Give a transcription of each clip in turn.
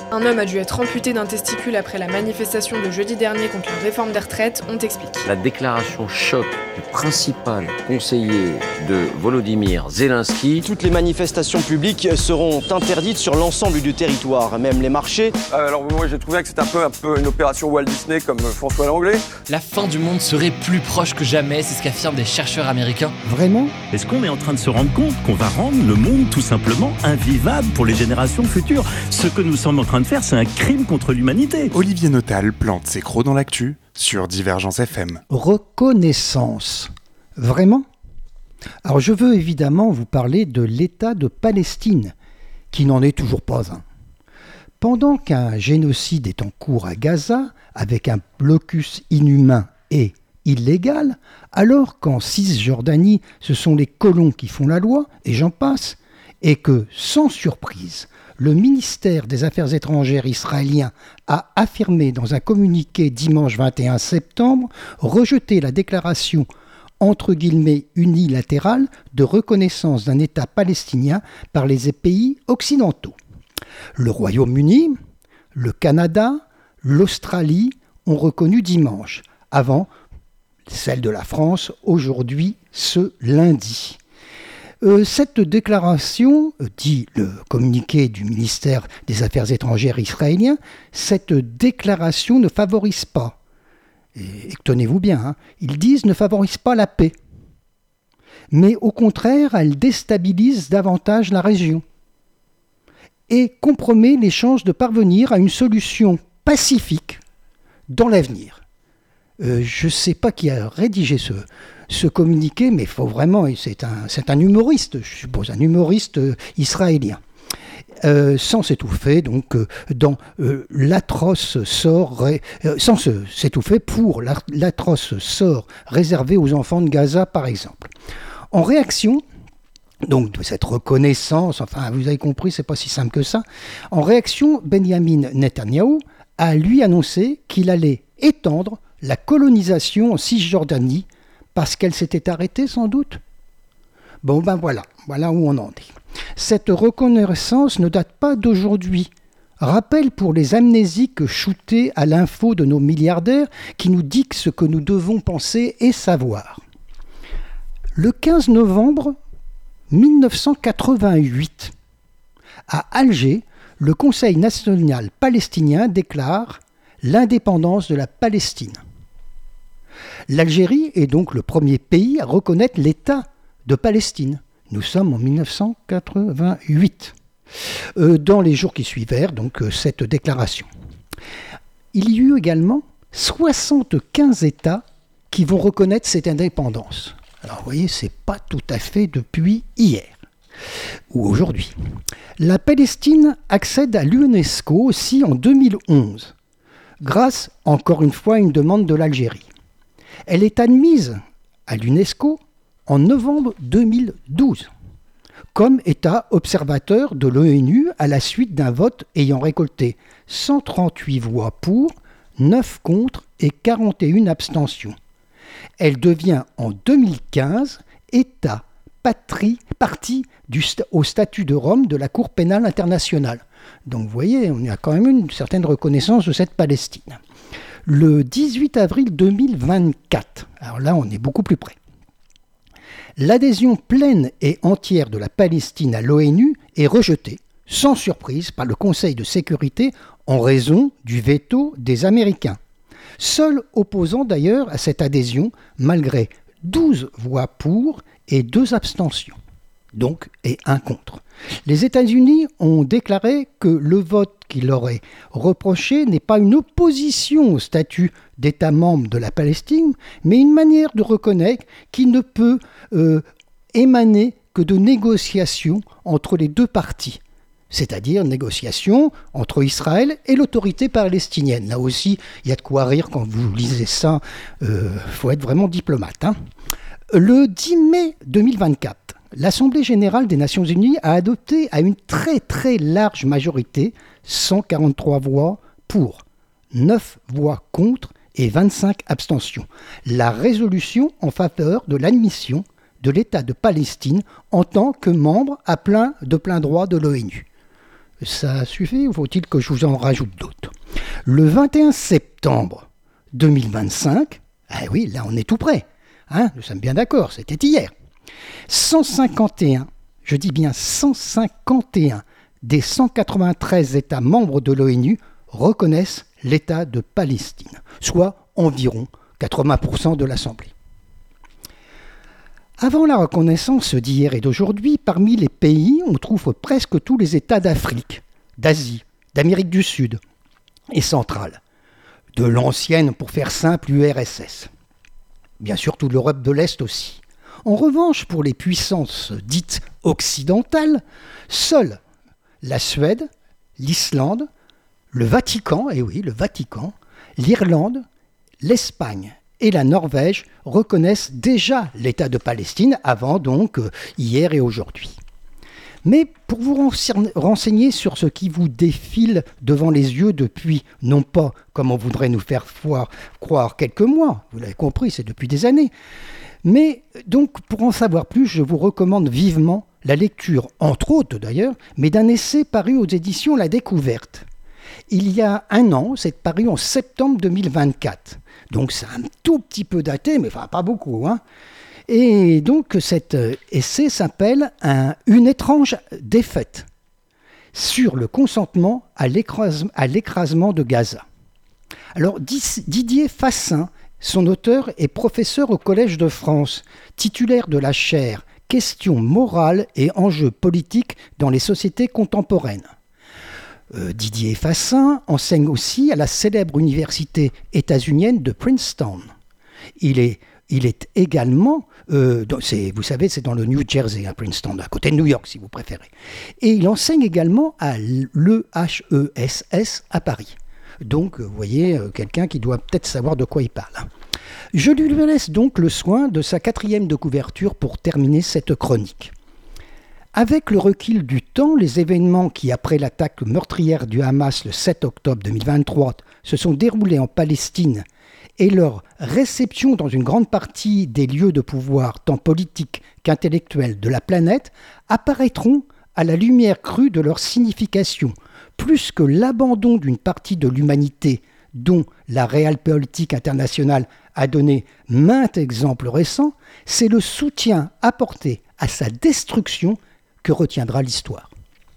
Un homme a dû être amputé d'un testicule après la manifestation de jeudi dernier contre la réforme des retraites, on t'explique. La déclaration choc du principal conseiller de Volodymyr Zelensky. Toutes les manifestations publiques seront interdites sur l'ensemble du territoire, même les marchés. Alors moi j'ai trouvé que c'était un peu une opération Walt Disney comme François Langlais. La fin du monde serait plus proche que jamais, c'est ce qu'affirment des chercheurs américains. Vraiment ? Est-ce qu'on est en train de se rendre compte qu'on va rendre le monde tout simplement invivable pour les générations futures ? Ce que nous sommes en train de faire, c'est un crime contre l'humanité. Olivier Notal plante ses crocs dans l'actu sur Divergence FM. Reconnaissance. Vraiment ? Alors je veux évidemment vous parler de l'État de Palestine, qui n'en est toujours pas un. Pendant qu'un génocide est en cours à Gaza, avec un blocus inhumain et illégal, alors qu'en Cisjordanie, ce sont les colons qui font la loi, et j'en passe, et que, sans surprise, le ministère des Affaires étrangères israélien a affirmé dans un communiqué dimanche 21 septembre rejeter la déclaration entre guillemets unilatérale de reconnaissance d'un État palestinien par les pays occidentaux. Le Royaume-Uni, le Canada, l'Australie ont reconnu dimanche, avant celle de la France aujourd'hui ce lundi. Cette déclaration, dit le communiqué du ministère des Affaires étrangères israélien, cette déclaration ne favorise pas, et tenez-vous bien, ils disent ne favorise pas la paix, mais au contraire, elle déstabilise davantage la région et compromet les chances de parvenir à une solution pacifique dans l'avenir. Je ne sais pas qui a rédigé ce communiqué, mais il faut vraiment, c'est un humoriste, je suppose, un humoriste israélien. Sans s'étouffer, donc, dans l'atroce sort, sans s'étouffer pour l'atroce sort réservé aux enfants de Gaza, par exemple. En réaction, donc de cette reconnaissance, enfin vous avez compris, c'est pas si simple que ça, en réaction, Benjamin Netanyahou a lui annoncé qu'il allait étendre la colonisation en Cisjordanie parce qu'elle s'était arrêtée sans doute. Bon ben voilà où on en est. Cette reconnaissance ne date pas d'aujourd'hui. Rappel pour les amnésiques shootés à l'info de nos milliardaires qui nous dictent ce que nous devons penser et savoir. Le 15 novembre 1988, à Alger, le Conseil national palestinien déclare l'indépendance de la Palestine. L'Algérie est donc le premier pays à reconnaître l'État de Palestine. Nous sommes en 1988, dans les jours qui suivèrent donc, cette déclaration. Il y eut également 75 États qui vont reconnaître cette indépendance. Alors vous voyez, c'est pas tout à fait depuis hier ou aujourd'hui. La Palestine accède à l'UNESCO aussi en 2011, grâce encore une fois à une demande de l'Algérie. Elle est admise à l'UNESCO en novembre 2012 comme État observateur de l'ONU à la suite d'un vote ayant récolté 138 voix pour, 9 contre et 41 abstentions. Elle devient en 2015 État partie au statut de Rome de la Cour pénale internationale. Donc vous voyez, on a quand même une certaine reconnaissance de cette Palestine. Le 18 avril 2024, alors là on est beaucoup plus près, l'adhésion pleine et entière de la Palestine à l'ONU est rejetée, sans surprise, par le Conseil de sécurité en raison du veto des Américains. Seul opposant d'ailleurs à cette adhésion, malgré 12 voix pour et 2 abstentions, donc et 1 contre. Les États-Unis ont déclaré que le vote qui leur est reproché n'est pas une opposition au statut d'État membre de la Palestine, mais une manière de reconnaître qu'il ne peut émaner que de négociations entre les deux parties, c'est-à-dire négociations entre Israël et l'autorité palestinienne. Là aussi, il y a de quoi rire quand vous lisez ça, faut être vraiment diplomate. Le 10 mai 2024, l'Assemblée générale des Nations unies a adopté à une très très large majorité 143 voix pour, 9 voix contre et 25 abstentions, la résolution en faveur de l'admission de l'État de Palestine en tant que membre de plein droit de l'ONU. Ça suffit ou faut-il que je vous en rajoute d'autres? Le 21 septembre 2025, ah oui, là on est tout près, hein, nous sommes bien d'accord, c'était hier. 151, je dis bien 151 des 193 États membres de l'ONU reconnaissent l'État de Palestine, soit environ 80% de l'Assemblée. Avant la reconnaissance d'hier et d'aujourd'hui, parmi les pays, on trouve presque tous les États d'Afrique, d'Asie, d'Amérique du Sud et centrale, de l'ancienne, pour faire simple, URSS. Bien sûr, toute l'Europe de l'Est aussi. En revanche, pour les puissances dites occidentales, seules la Suède, l'Islande, le Vatican, et oui, le Vatican, l'Irlande, l'Espagne et la Norvège reconnaissent déjà l'État de Palestine avant donc hier et aujourd'hui. Mais pour vous renseigner sur ce qui vous défile devant les yeux depuis, non pas comme on voudrait nous faire croire quelques mois, vous l'avez compris, c'est depuis des années, mais donc pour en savoir plus, je vous recommande vivement la lecture, entre autres d'ailleurs, mais d'un essai paru aux éditions La Découverte. Il y a un an, c'est paru en septembre 2024. Donc c'est un tout petit peu daté, mais enfin pas beaucoup, hein. Et donc cet essai s'appelle « Une étrange défaite » sur le consentement à l'écrasement de Gaza. Alors Didier Fassin, son auteur, est professeur au Collège de France, titulaire de la chaire « Questions morales et enjeux politiques dans les sociétés contemporaines ». Didier Fassin enseigne aussi à la célèbre université états-unienne de Princeton. Il est également, vous savez, c'est dans le New Jersey, à Princeton, à côté de New York si vous préférez. Et il enseigne également à l'EHESS à Paris. Donc, vous voyez, quelqu'un qui doit peut-être savoir de quoi il parle. Je lui laisse donc le soin de sa 4e de couverture pour terminer cette chronique. Avec le recul du temps, les événements qui, après l'attaque meurtrière du Hamas le 7 octobre 2023, se sont déroulés en Palestine et leur réception dans une grande partie des lieux de pouvoir, tant politiques qu'intellectuels de la planète, apparaîtront à la lumière crue de leur signification, plus que l'abandon d'une partie de l'humanité dont la réelle-politique internationale a donné maints exemples récents, c'est le soutien apporté à sa destruction que retiendra l'histoire.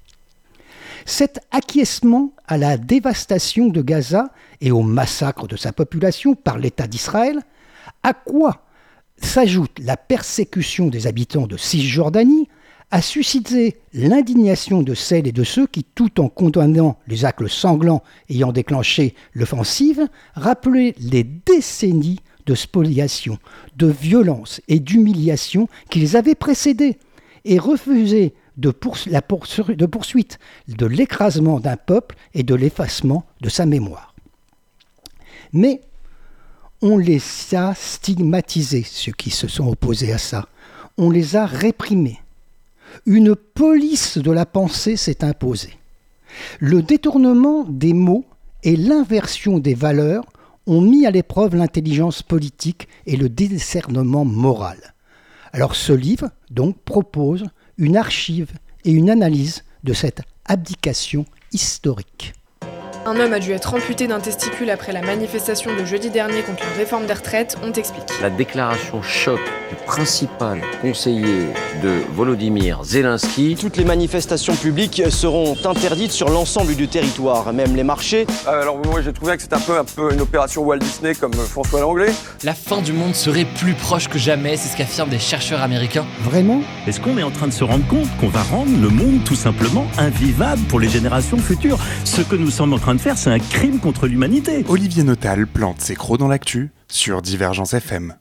Cet acquiescement à la dévastation de Gaza et au massacre de sa population par l'État d'Israël, à quoi s'ajoute la persécution des habitants de Cisjordanie, a suscité l'indignation de celles et de ceux qui, tout en condamnant les actes sanglants ayant déclenché l'offensive, rappelaient les décennies de spoliation, de violence et d'humiliation qui les avaient précédés, et refuser de poursuite de l'écrasement d'un peuple et de l'effacement de sa mémoire. Mais on les a stigmatisés, ceux qui se sont opposés à ça. On les a réprimés. Une police de la pensée s'est imposée. Le détournement des mots et l'inversion des valeurs ont mis à l'épreuve l'intelligence politique et le discernement moral. Alors ce livre, donc, propose une archive et une analyse de cette abdication historique. Un homme a dû être amputé d'un testicule après la manifestation de jeudi dernier contre la réforme des retraites, on t'explique. La déclaration choc du principal conseiller de Volodymyr Zelensky. Toutes les manifestations publiques seront interdites sur l'ensemble du territoire, même les marchés. Alors moi j'ai trouvé que c'était un peu une opération Walt Disney comme François Langlais. La fin du monde serait plus proche que jamais, c'est ce qu'affirment des chercheurs américains. Vraiment ? Est-ce qu'on est en train de se rendre compte qu'on va rendre le monde tout simplement invivable pour les générations futures ? Ce que nous sommes en train de faire, c'est un crime contre l'humanité. Olivier Notal plante ses crocs dans l'actu sur Divergence FM.